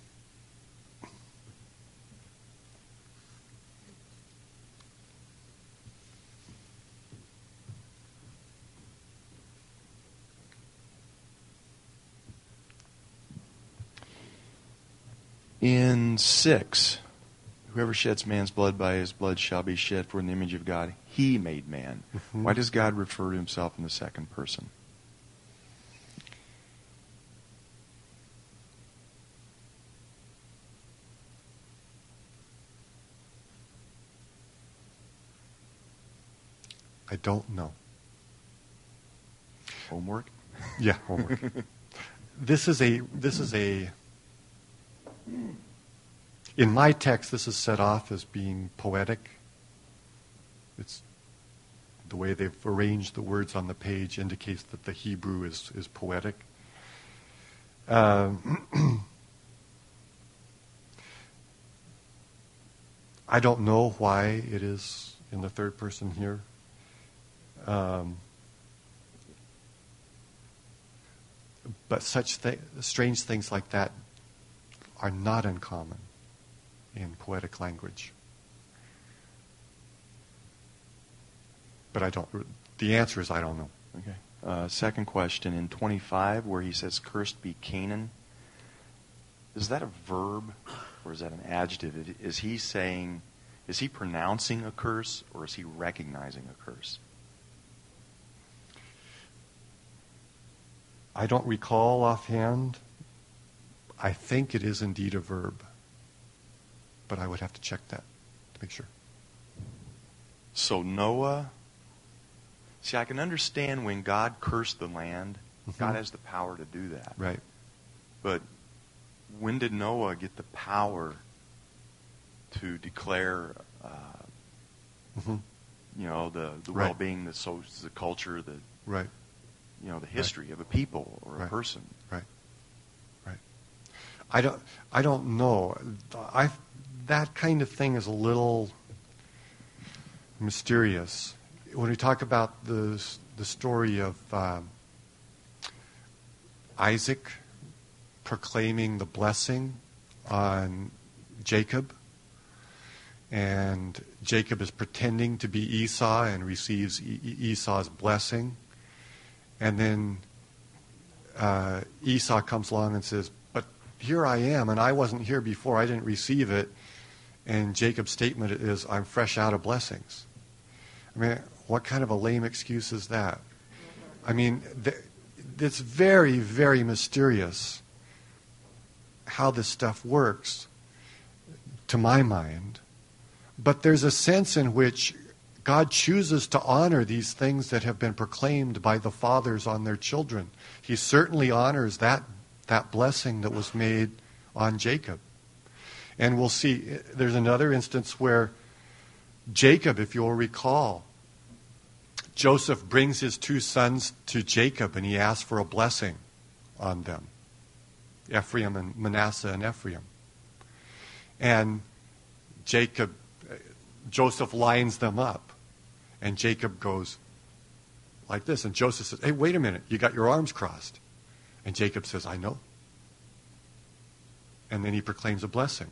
In six, whoever sheds man's blood, by his blood shall be shed, for in the image of God he made man. Mm-hmm. Why does God refer to himself in the second person? I don't know. Homework? Yeah, homework. This is a this is a in my text this is set off as being poetic. It's the way they've arranged the words on the page indicates that the Hebrew is is poetic. Um, I don't know why it is in the third person here. Um, but such th- strange things like that are not uncommon in poetic language. But I don't. The answer is I don't know. Okay. Uh, second question, in twenty-five, where he says, "Cursed be Canaan," is that a verb or is that an adjective? Is he saying, is he pronouncing a curse or is he recognizing a curse? I don't recall offhand. I think it is indeed a verb. But I would have to check that to make sure. So Noah, see, I can understand when God cursed the land, mm-hmm. God has the power to do that. Right. But when did Noah get the power to declare, uh, mm-hmm. you know, the, the right. well-being, the social, the culture, the right. you know, the history right. of a people or right. a person? Right. Right. I don't. I don't know. I. That kind of thing is a little mysterious. When we talk about the the story of um, Isaac proclaiming the blessing on Jacob, and Jacob is pretending to be Esau and receives e- Esau's blessing. And then uh, Esau comes along and says, but here I am, and I wasn't here before. I didn't receive it. And Jacob's statement is, I'm fresh out of blessings. I mean, what kind of a lame excuse is that? I mean, th- it's very, very mysterious how this stuff works, to my mind. But there's a sense in which God chooses to honor these things that have been proclaimed by the fathers on their children. He certainly honors that that blessing that was made on Jacob. And we'll see, there's another instance where Jacob, if you'll recall, Joseph brings his two sons to Jacob and he asks for a blessing on them. Ephraim and Manasseh and Ephraim. And Jacob, Joseph lines them up. And Jacob goes like this. And Joseph says, hey, wait a minute. You got your arms crossed. And Jacob says, I know. And then he proclaims a blessing.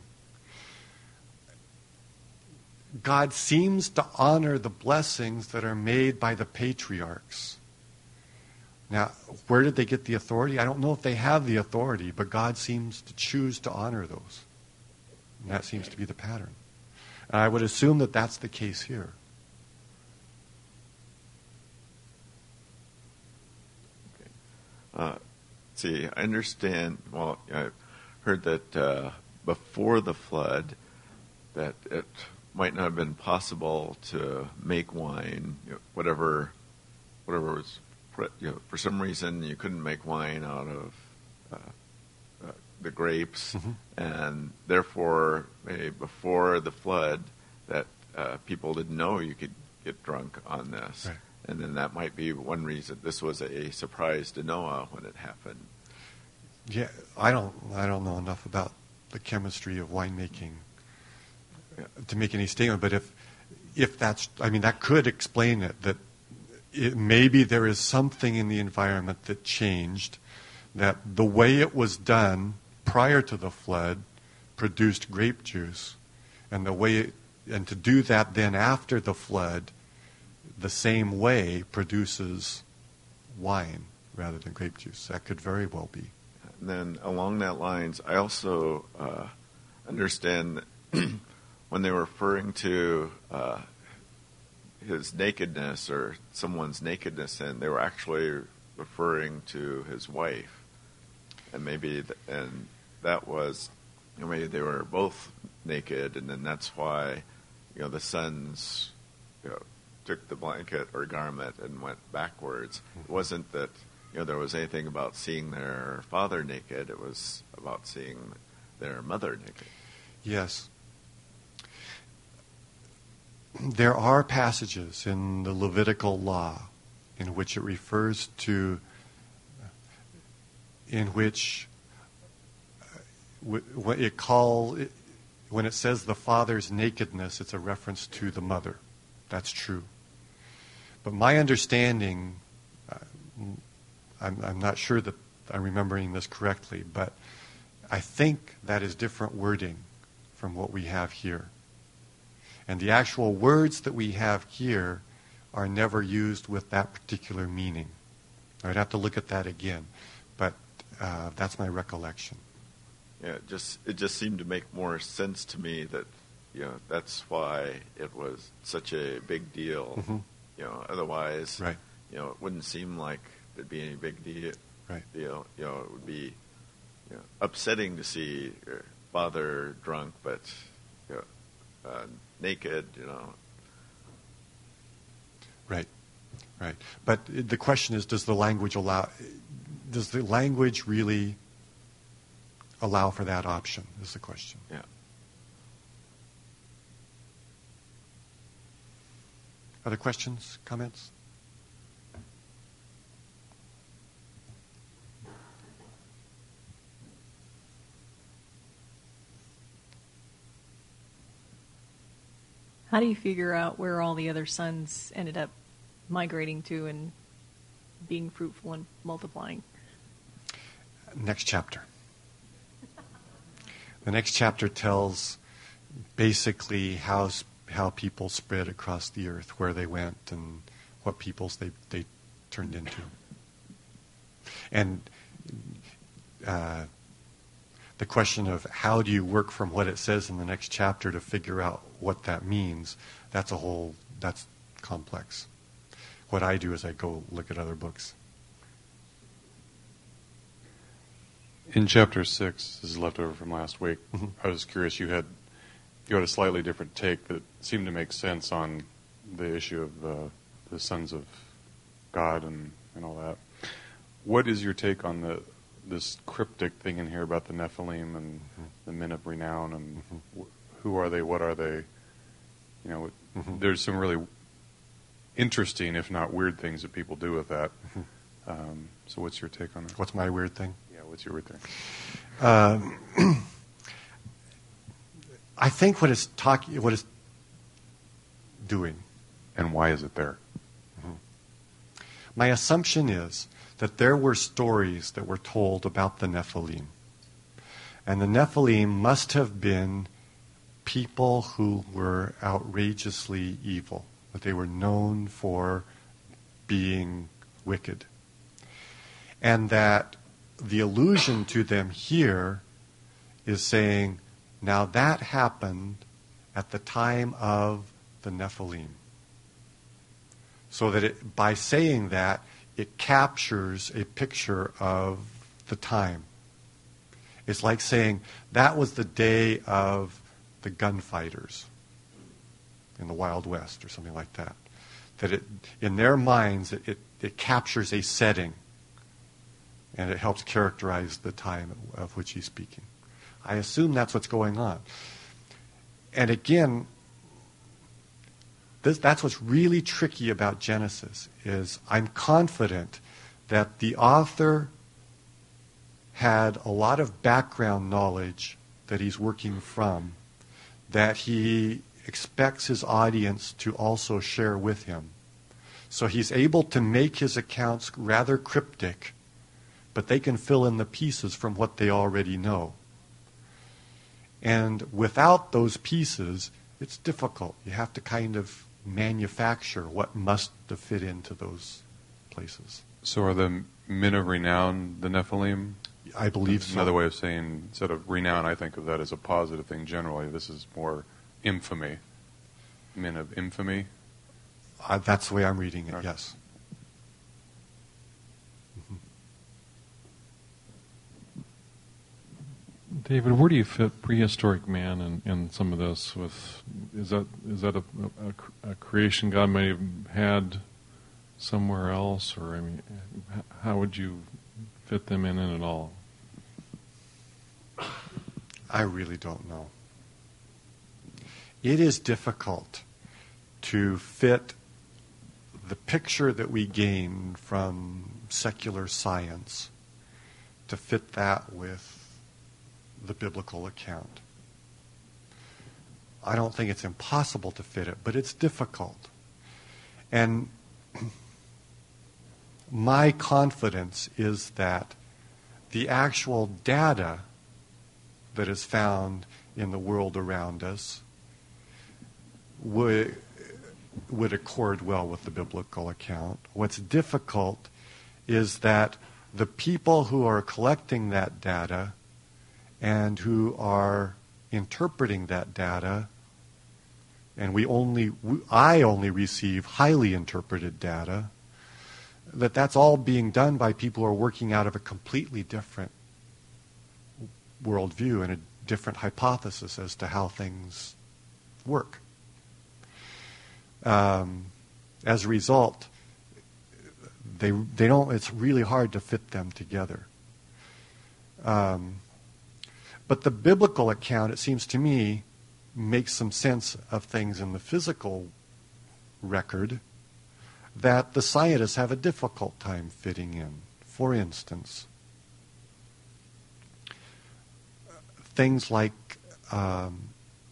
God seems to honor the blessings that are made by the patriarchs. Now, where did they get the authority? I don't know if they have the authority, but God seems to choose to honor those. And that seems to be the pattern. And I would assume that that's the case here. Okay. Uh, see, I understand, well, I've heard that uh, before the flood, that it might not have been possible to make wine, you know, whatever, whatever was, you know, for some reason you couldn't make wine out of uh, uh, the grapes, mm-hmm. and therefore, maybe before the flood, that uh, people didn't know you could get drunk on this, right. And then that might be one reason. This was a surprise to Noah when it happened. Yeah, I don't, I don't know enough about the chemistry of winemaking to make any statement, but if if that's, I mean, that could explain it, that it, maybe there is something in the environment that changed, that the way it was done prior to the flood produced grape juice, and the way it, and to do that then after the flood the same way produces wine rather than grape juice. That could very well be. And then along that lines, I also uh, understand when they were referring to uh, his nakedness or someone's nakedness, and they were actually referring to his wife, and maybe th- and that was, you know, maybe they were both naked, and then that's why, you know, the sons, you know, took the blanket or garment and went backwards. It wasn't that, you know, there was anything about seeing their father naked. It was about seeing their mother naked. Yes. There are passages in the Levitical law in which it refers to, in which it call, when it says the father's nakedness, it's a reference to the mother. That's true. But my understanding, uh, I'm, I'm not sure that I'm remembering this correctly, but I think that is different wording from what we have here. And the actual words that we have here are never used with that particular meaning. I'd have to look at that again, but uh, that's my recollection. Yeah, it just it just seemed to make more sense to me that, you know, that's why it was such a big deal. Mm-hmm. You know, otherwise, right. You know, it wouldn't seem like there'd be any big deal. Right. Deal. You know, it would be, you know, upsetting to see your father drunk, but, you know, uh, naked. You know. Right. Right. But the question is, does the language allow? Does the language really allow for that option? Is the question. Yeah. Other questions, comments? How do you figure out where all the other sons ended up migrating to and being fruitful and multiplying? Next chapter. The next chapter tells basically how how people spread across the earth, where they went, and what peoples they, they turned into. And uh, the question of how do you work from what it says in the next chapter to figure out what that means, that's a whole, that's complex. What I do is I go look at other books. In chapter six, this is left over from last week, mm-hmm. I was curious, you had you had a slightly different take that seemed to make sense on the issue of uh, the sons of God and, and all that. What is your take on the this cryptic thing in here about the Nephilim and mm-hmm. the men of renown and mm-hmm. wh- who are they, what are they? You know, mm-hmm. there's some really interesting, if not weird, things that people do with that. Mm-hmm. Um, so what's your take on that? What's my weird thing? Yeah, what's your weird thing? Um, I think what it's talking, what it's doing, and why is it there? My assumption is that there were stories that were told about the Nephilim. And the Nephilim must have been people who were outrageously evil, that they were known for being wicked. And that the allusion to them here is saying, now that happened at the time of the Nephilim. So that it, by saying that, it captures a picture of the time. It's like saying that was the day of the gunfighters in the Wild West or something like that. That it, in their minds, it, it, it captures a setting and it helps characterize the time of which he's speaking. I assume that's what's going on. And again, this, that's what's really tricky about Genesis, is I'm confident that the author had a lot of background knowledge that he's working from, that he expects his audience to also share with him. So he's able to make his accounts rather cryptic, but they can fill in the pieces from what they already know. And without those pieces, it's difficult. You have to kind of manufacture what must fit into those places. So are the men of renown the Nephilim? I believe That's so. Another way of saying, instead of renown, I think of that as a positive thing generally. This is more infamy. Men of infamy? Uh, that's the way I'm reading it, Okay. yes. David, where do you fit prehistoric man in, in some of this? With is that is that a, a, a creation God may have had somewhere else, or I mean, how would you fit them in, in at all? I really don't know. It is difficult to fit the picture that we gain from secular science, to fit that with the biblical account. I don't think it's impossible to fit it, but it's difficult. And my confidence is that the actual data that is found in the world around us would, would accord well with the biblical account. What's difficult is that the people who are collecting that data and who are interpreting that data, and we only, I only receive highly interpreted data, that that's all being done by people who are working out of a completely different worldview and a different hypothesis as to how things work. Um, as a result, they they don't. It's really hard to fit them together. Um, but the biblical account, it seems to me, makes some sense of things in the physical record that the scientists have a difficult time fitting in. For instance, things like, um,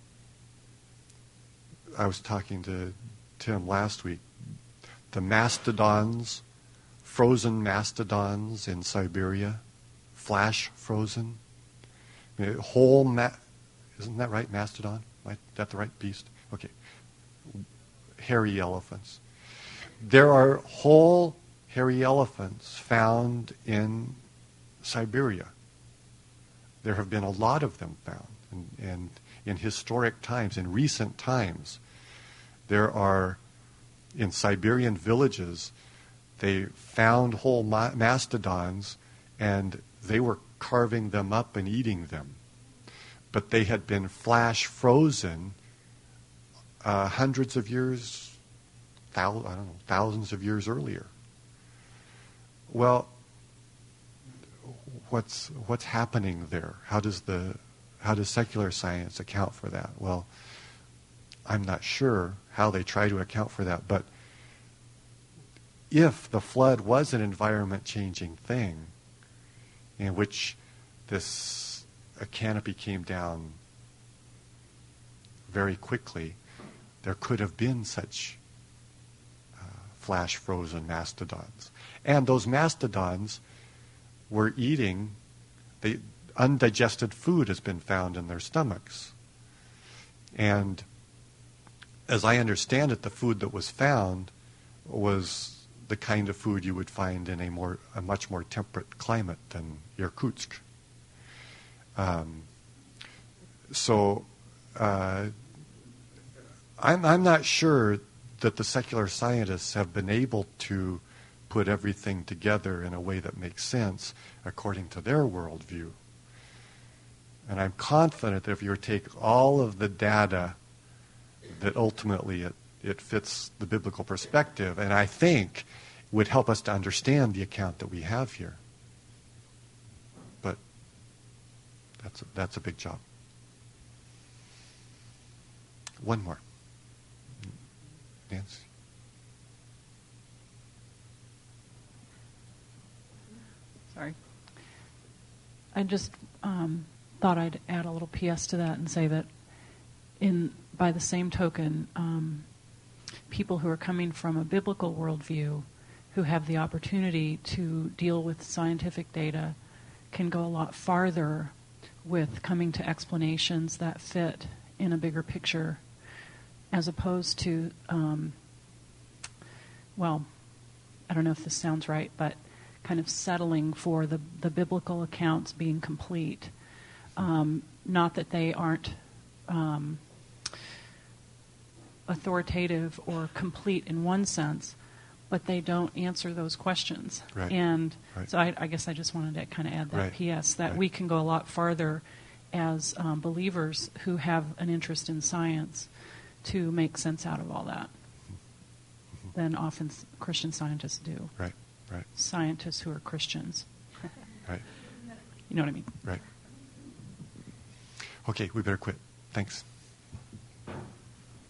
I was talking to Tim last week, the mastodons, frozen mastodons in Siberia, flash frozen, I mean, whole, ma- isn't that right, mastodon? Is that the right beast? Okay. Hairy elephants. There are whole hairy elephants found in Siberia. There have been a lot of them found. And, and in historic times, in recent times, there are, in Siberian villages, they found whole ma- mastodons, and they were carving them up and eating them. But they had been flash frozen uh, hundreds of years, thou- I don't know, thousands of years earlier. Well, what's what's happening there? How does the how does secular science account for that? Well, I'm not sure how they try to account for that, but if the flood was an environment-changing thing, in which this a canopy came down very quickly, there could have been such flash frozen mastodons. And those mastodons were eating, they, undigested food has been found in their stomachs. And as I understand it, the food that was found was the kind of food you would find in a more, a much more temperate climate than Irkutsk. Um, so uh, I'm, I'm not sure that the secular scientists have been able to put everything together in a way that makes sense according to their worldview. And I'm confident that if you were to take all of the data, that ultimately it, it fits the biblical perspective, and I think would help us to understand the account that we have here. But that's a, that's a big job. One more. Nancy? Sorry. I just um, thought I'd add a little P S to that and say that in by the same token, um, people who are coming from a biblical worldview who have the opportunity to deal with scientific data can go a lot farther with coming to explanations that fit in a bigger picture, as opposed to, um, well, I don't know if this sounds right, but kind of settling for the, the biblical accounts being complete. Um, not that they aren't um, authoritative or complete in one sense, but they don't answer those questions. Right. And right. so I, I guess I just wanted to kind of add that right. P S that right. we can go a lot farther as um, believers who have an interest in science to make sense out of all that mm-hmm. than often Christian scientists do. Right, right. Scientists who are Christians. Right. You know what I mean? Right. Okay, we better quit. Thanks.